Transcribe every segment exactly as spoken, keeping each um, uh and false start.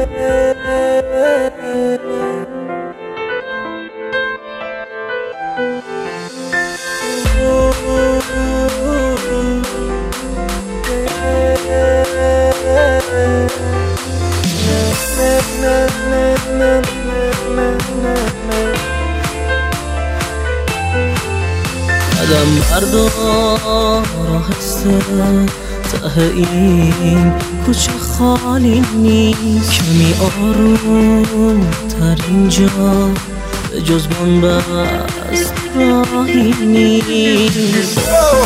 قدم بردار آهسته، ته این کوچه خالی نیست، کمی آروم تر اینجا به جز بنبست راهی نیست.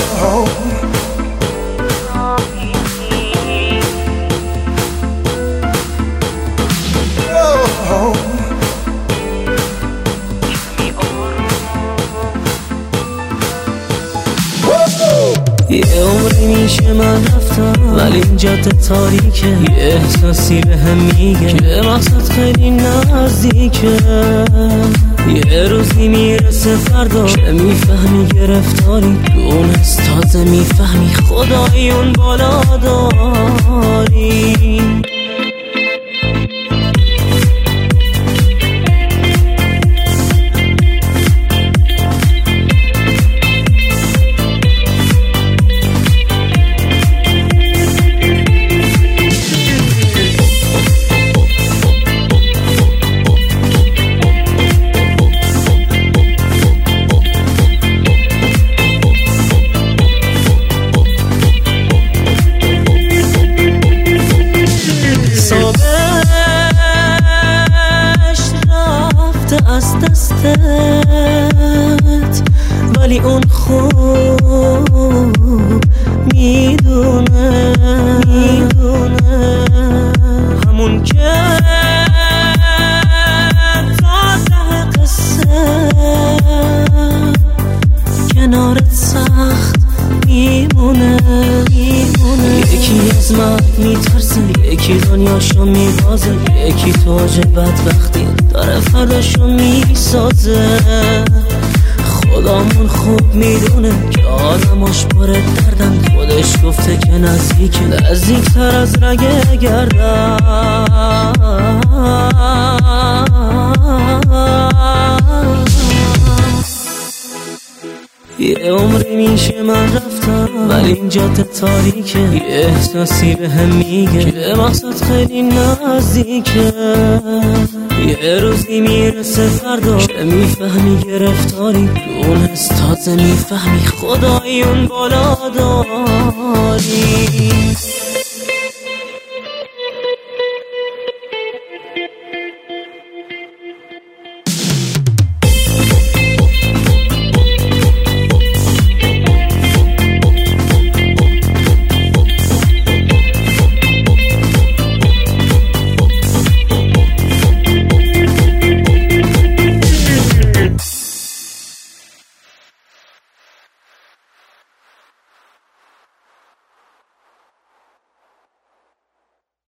یه عمری میشه من رفتم ولی این جاده تاریکه، یه احساسی به هم میگه که مقصد خیلی نزدیکه. یه روزی میرسه فردا که میفهمی گرفتاری، دونست تازه میفهمی خدایی اون بالا داری. از دستت ولی اون خوب میدونه میدونه همون که تا ته قصه کنارت سخت میمونه میمونه. یکی از من میترسه، یکی دنیاشو میبازه، یکی تاج بدبختی داره فرداشو میسازه. خدامون خوب میدونه که آدماش پر دردن، خودش گفته که نزدیک نزدیکتر از رگ گردن. یه عمری میشه من رفتم ولی این جاده تاریکه، یه احساسی به هم میگه که مقصد خیلی نزدیکه. یه روزی میرسه فردا که میفهمی گرفتاری، دونست تازه میفهمی خدایی اون بالا داری.